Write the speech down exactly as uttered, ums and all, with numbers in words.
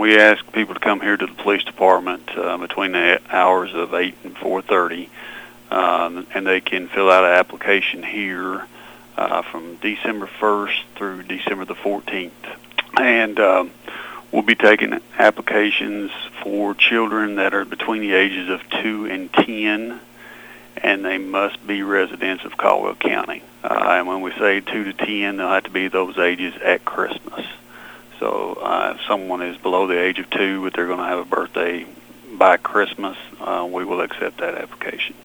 we ask people to come here to the police department uh, between the hours of eight and four thirty, um, and they can fill out an application here uh, from December first through December the fourteenth. And um, we'll be taking applications for children that are between the ages of two and ten, and they must be residents of Caldwell County. Uh, and when we say two to ten, they'll have to be those ages at Christmas. So uh, if someone is below the age of two, but they're going to have a birthday by Christmas, uh, we will accept that application.